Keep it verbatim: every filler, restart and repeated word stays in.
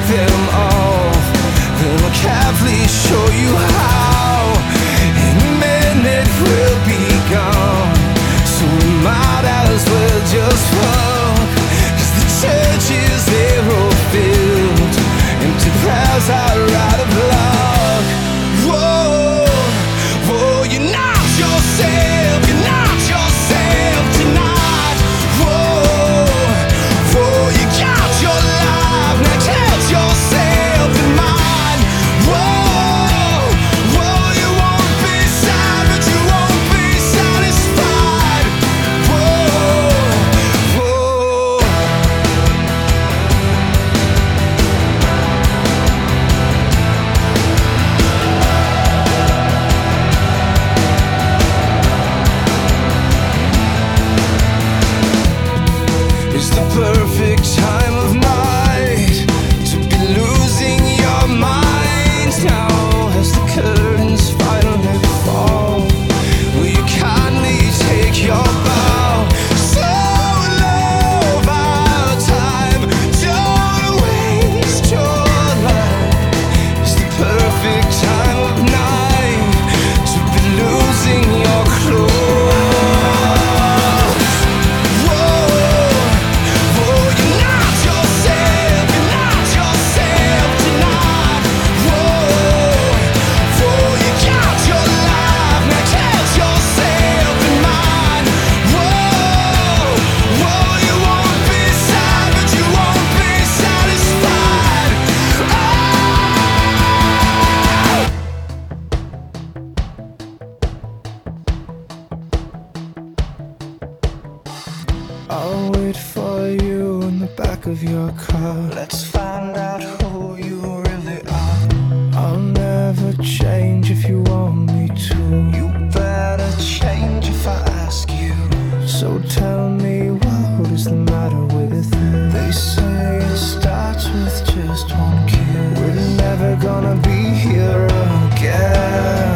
them off, then I'll carefully show you how. In a minute we'll be gone, so we might as well just fuck. Cause the churches, they're all filled, empty prayers are out of luck. Whoa, whoa, you're not yourself, you're not yourself tonight. Whoa, whoa, you got your life, now count yourself in mine. Whoa, whoa, you won't be sad, but you won't be satisfied. Whoa, whoa. It's the perfect time of night to be losing your mind. Now as the curtains finally fall, will you kindly take your bow? So love our time, don't waste your life. It's the perfect time of night to be losing your clothes. I'll wait for you in the back of your car. Let's find out who you really are. I'll never change if you want me to. You better change if I ask you. So tell me, what is the matter with it? They say it starts with just one kiss. We're never gonna be here again.